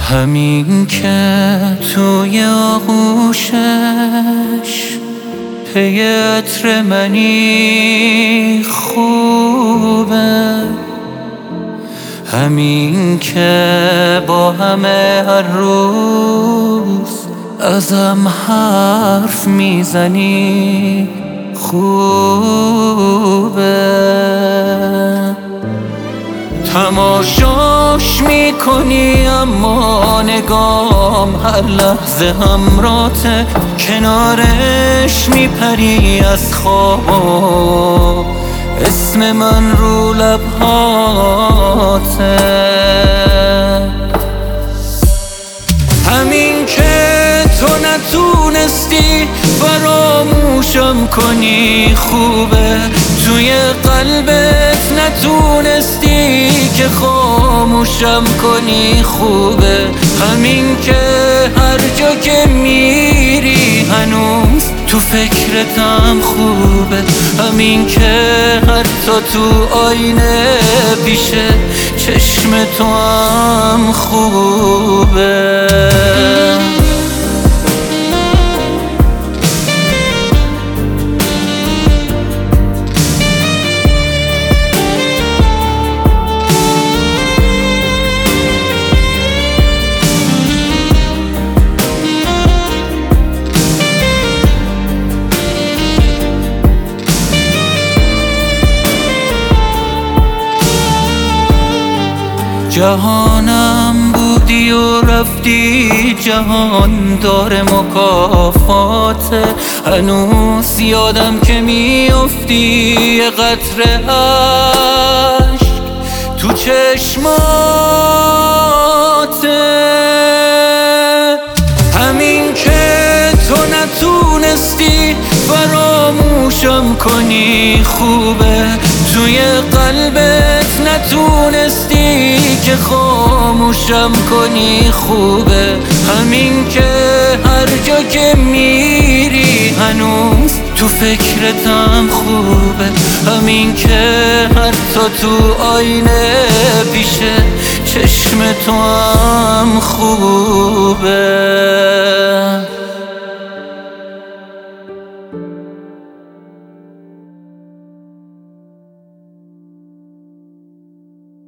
همین که توی آغوشش پی عطر منی خوبه، همین که با همه هر روز ازم حرف میزنی خوبه. تماشاش میکنی اما نگام هر لحظه همراته، کنارش میپری از خواب اسم من رو لبهاته. همین که تو نتونستی فراموشم کنی خوبه، توی قلبت نتونستی که خاموشم کنی خوبه. همین که هر جا که میری هنوز تو فکرتم خوبه، همین که حتی تو آینه پیش چشم تو هم خوبه. جهانم بودی و رفتی، جهان داره مکافاته. هنوز یادم که میافتی یه قطره عشق تو چشماته. همین که تو نتونستی فراموشم کنی خوبه، توی قلبت نتونستی که خاموشم کنی خوبه. همین که هر جا که میری هنوز تو فکرتم خوبه، همین که حتی تو آینه پیش چشم تو هم خوبه.